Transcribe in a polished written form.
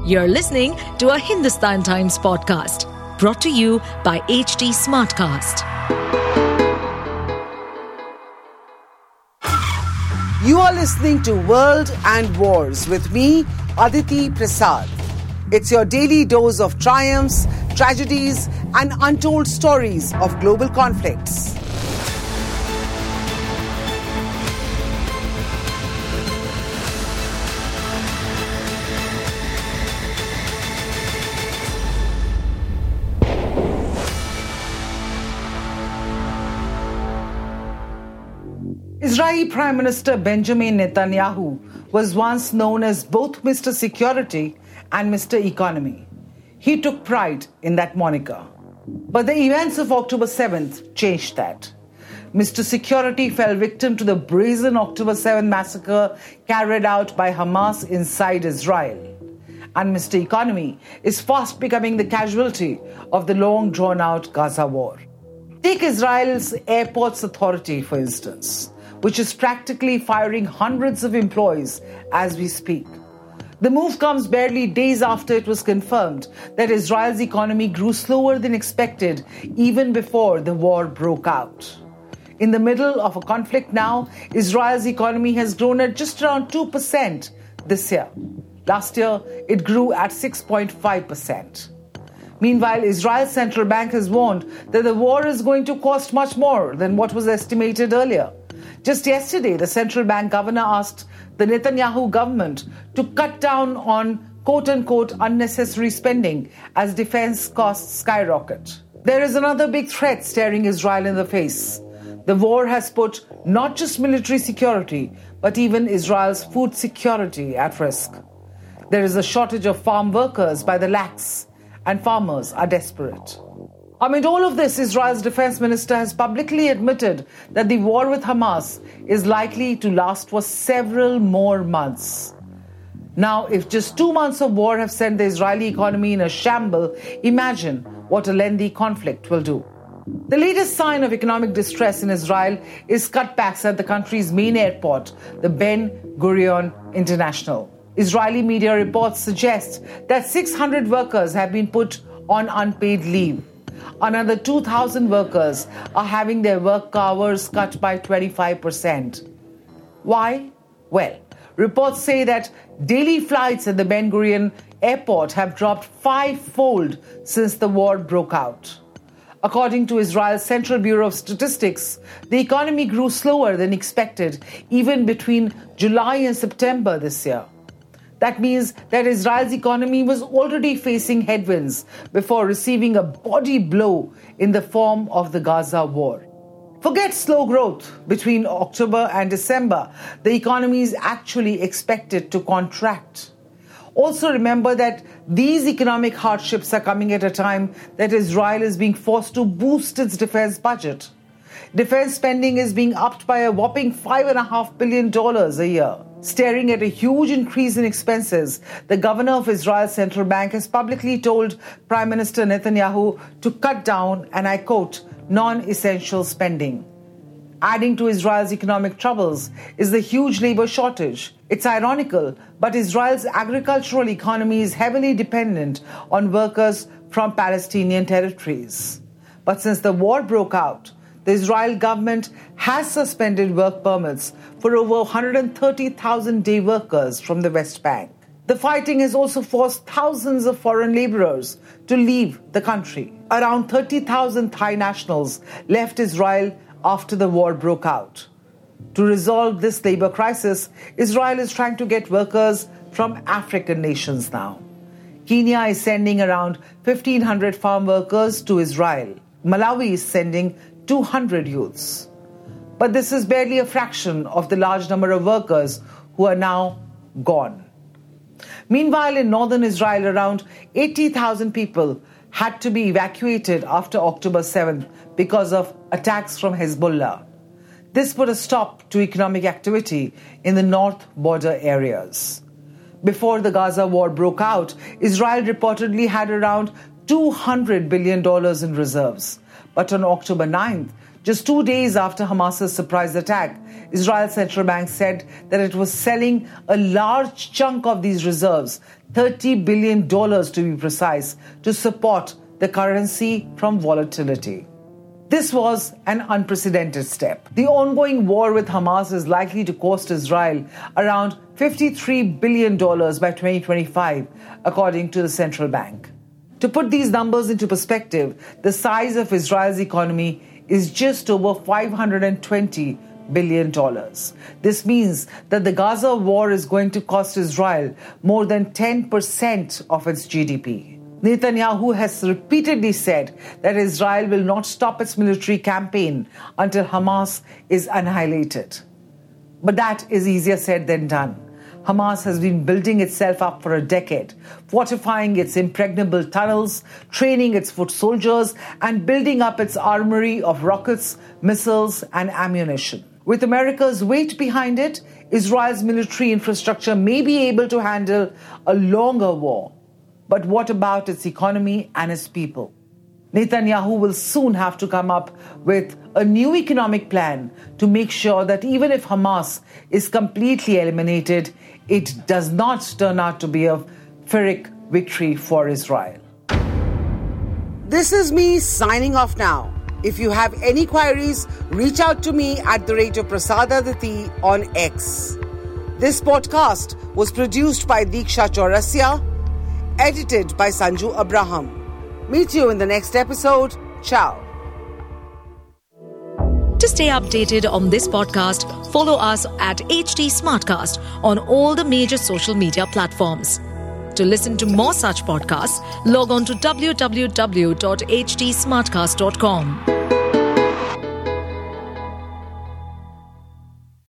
You're listening to a Hindustan Times podcast brought to you by HT Smartcast. You are listening to World and Wars with me, Aditi Prasad. It's your daily dose of triumphs, tragedies, and untold stories of global conflicts. Israeli Prime Minister Benjamin Netanyahu was once known as both Mr. Security and Mr. Economy. He took pride in that moniker. But the events of October 7th changed that. Mr. Security fell victim to the brazen October 7th massacre carried out by Hamas inside Israel. And Mr. Economy is fast becoming the casualty of the long drawn-out Gaza war. Take Israel's Airports Authority, for instance, which is practically firing hundreds of employees as we speak. The move comes barely days after it was confirmed that Israel's economy grew slower than expected even before the war broke out. In the middle of a conflict now, Israel's economy has grown at just around 2% this year. Last year, it grew at 6.5%. Meanwhile, Israel's central bank has warned that the war is going to cost much more than what was estimated earlier. Just yesterday, the central bank governor asked the Netanyahu government to cut down on quote-unquote unnecessary spending as defense costs skyrocket. There is another big threat staring Israel in the face. The war has put not just military security, but even Israel's food security at risk. There is a shortage of farm workers by the lakhs, and farmers are desperate. Amid all of this, Israel's defense minister has publicly admitted that the war with Hamas is likely to last for several more months. Now, if just 2 months of war have sent the Israeli economy in a shamble, imagine what a lengthy conflict will do. The latest sign of economic distress in Israel is cutbacks at the country's main airport, the Ben Gurion International. Israeli media reports suggest that 600 workers have been put on unpaid leave. Another 2,000 workers are having their work hours cut by 25%. Why? Well, reports say that daily flights at the Ben Gurion airport have dropped 5-fold since the war broke out. According to Israel's Central Bureau of Statistics, the economy grew slower than expected even between July and September this year. That means that Israel's economy was already facing headwinds before receiving a body blow in the form of the Gaza war. Forget slow growth. Between October and December, the economy is actually expected to contract. Also remember that these economic hardships are coming at a time that Israel is being forced to boost its defense budget. Defense spending is being upped by a whopping $5.5 billion a year. Staring at a huge increase in expenses, the governor of Israel's central bank has publicly told Prime Minister Netanyahu to cut down, and I quote, non-essential spending. Adding to Israel's economic troubles is the huge labor shortage. It's ironical, but Israel's agricultural economy is heavily dependent on workers from Palestinian territories. But since the war broke out, the Israel government has suspended work permits for over 130,000 day workers from the West Bank. The fighting has also forced thousands of foreign laborers to leave the country. Around 30,000 Thai nationals left Israel after the war broke out. To resolve this labor crisis, Israel is trying to get workers from African nations now. Kenya is sending around 1,500 farm workers to Israel. Malawi is sending 200 youths. But this is barely a fraction of the large number of workers who are now gone. Meanwhile, in northern Israel, around 80,000 people had to be evacuated after October 7th because of attacks from Hezbollah. This put a stop to economic activity in the north border areas. Before the Gaza war broke out, Israel reportedly had around $200 billion in reserves. But on October 9th, Just 2 days after Hamas's surprise attack, Israel's central bank said that it was selling a large chunk of these reserves, $30 billion to be precise, to support the currency from volatility. This was an unprecedented step. The ongoing war with Hamas is likely to cost Israel around $53 billion by 2025, according to the central bank. To put these numbers into perspective, the size of Israel's economy is just over $520 billion. This means that the Gaza war is going to cost Israel more than 10% of its GDP. Netanyahu has repeatedly said that Israel will not stop its military campaign until Hamas is annihilated. But that is easier said than done. Hamas has been building itself up for a decade, fortifying its impregnable tunnels, training its foot soldiers, and building up its armory of rockets, missiles, and ammunition. With America's weight behind it, Israel's military infrastructure may be able to handle a longer war. But what about its economy and its people? Netanyahu will soon have to come up with a new economic plan to make sure that even if Hamas is completely eliminated, it does not turn out to be a Pyrrhic victory for Israel. This is me signing off now. If you have any queries, reach out to me at @Prasadaditi on X. This podcast was produced by Diksha Chaurasia, edited by Sanju Abraham. Meet you in the next episode. Ciao. To stay updated on this podcast, follow us at HT Smartcast on all the major social media platforms. To listen to more such podcasts, log on to www.htsmartcast.com.